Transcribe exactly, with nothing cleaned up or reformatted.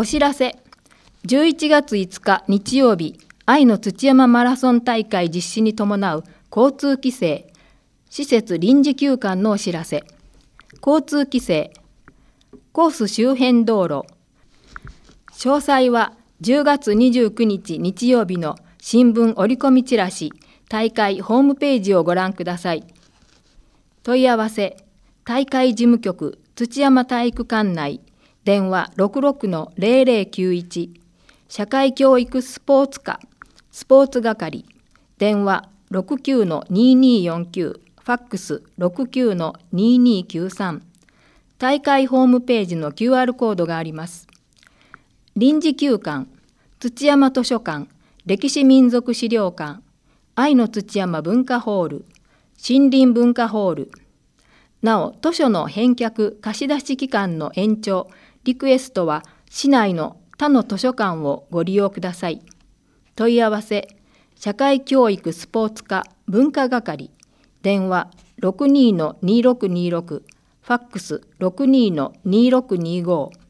お知らせ。じゅういちがついつか日曜日、愛の土山マラソン大会実施に伴う交通規制、施設臨時休館のお知らせ。交通規制、コース周辺道路。詳細はじゅうがつにじゅうくにち日曜日の新聞折り込みチラシ、大会ホームページをご覧ください。問い合わせ、大会事務局土山体育館内、電話 ろくろくのゼロゼロきゅういち、社会教育スポーツ課スポーツ係、電話 ろくきゅうのにーにーよんきゅう、ファックス ろくきゅうのにーにーきゅうさん、大会ホームページの キューアール コードがあります。臨時休館、土山図書館、歴史民族資料館、愛の土山文化ホール、森林文化ホール。なお、図書の返却貸し出し期間の延長、リクエストは市内の他の図書館をご利用ください。問い合わせ、社会教育スポーツ課文化係、電話 ろくにーのにーろくにーろく、ファックス ろくにーのにーろくにーご。